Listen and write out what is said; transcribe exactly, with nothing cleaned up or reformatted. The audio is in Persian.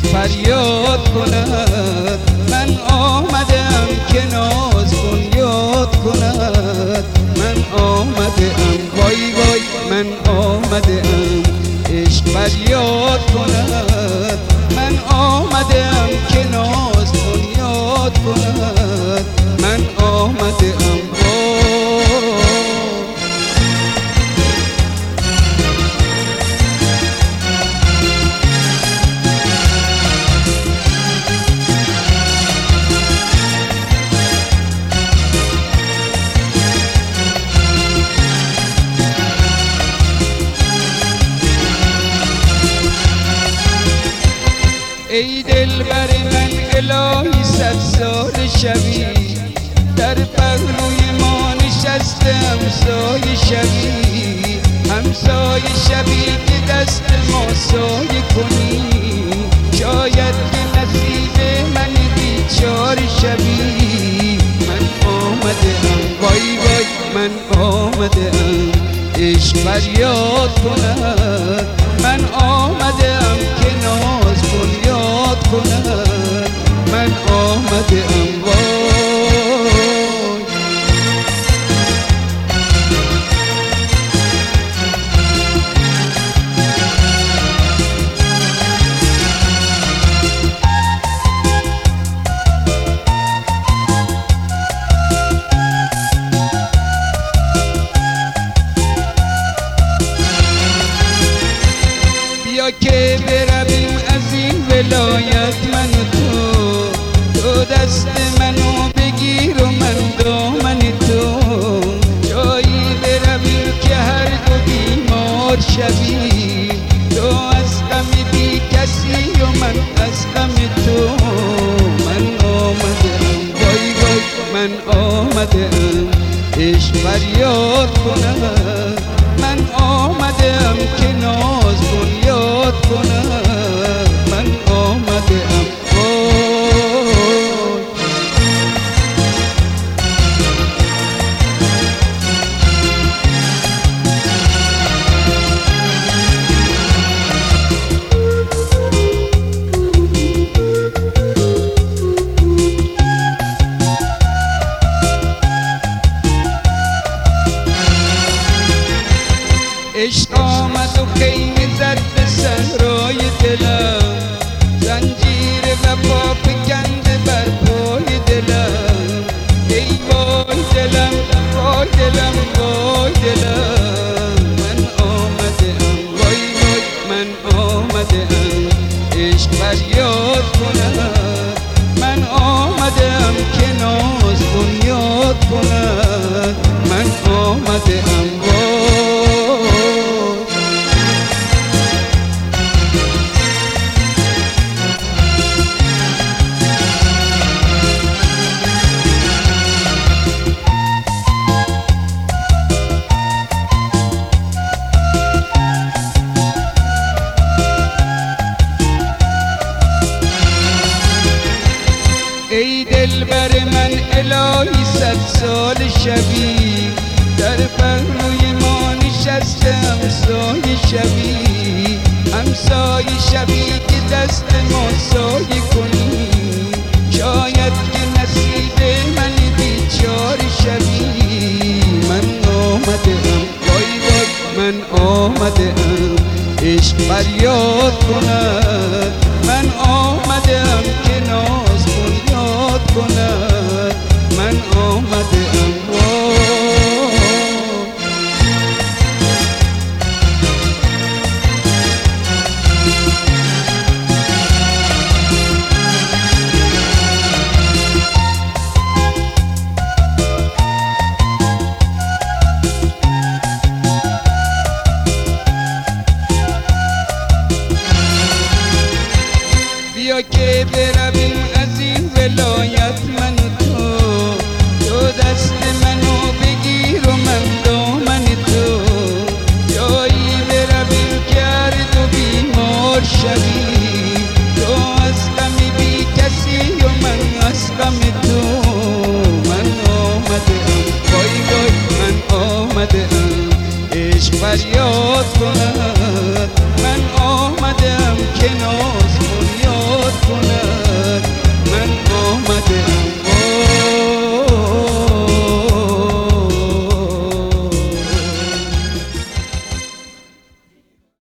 فریاد کند. من آمدم که ناز بنیاد کند. من آمدم وای وای من آمدم عشق فریاد کند. من آمدم که ناز بنیاد کند. من آمدم ای دلبر من الهی صد سال شبی، در پهلوی ما نشسته همسایه شبی. همسایه شبی که دست ما سایه کنی، شاید که نصیب من بیچاره شبی. من آمدم وای وای من آمدم عشق فریاد کند. من آمدم که ناز بنیاد کند. من آمدم وای. بیا که برویم از این ولایت من و تو، تو دست منو بگیر و من دامن تو. جایی برویم که هر دو بیمار شویم، تو از غم بی کسی و من از غم تو. من آمدم وای وای من آمدم عشق فریاد کند. من آمدم که ناز بنیاد کند. من آمدم وای. عشق آمد و خیمه زد به صحرای دلم، زنجیر وفا فکنده بر پای دلم. ای وای دلم وای دلم وای دلم. من آمدم وای وای من آمدم عشق فریاد کند. من آمدم که ناز بنیاد کند. من آمدم وای. ای دلبر من الهی صد سال شبی، در پهلوی ما نشسته همسایه شبی. همسایه شبی که دست ما سایه کنی، شاید که نصیب من بیچاره شبی. من آمدم وای وای من آمدم عشق فریاد کند. من آمدم که ناز بنیاد کند. من آمدم وای. بیا که برویم از این ولایت من و تو، تو دست منو بگیر و من دامن تو. جایی برویم که هر دو بیمار شویم، تو از غم بی کسی و من از غم تو. من آمدم وای وای من آمدم عشق فریاد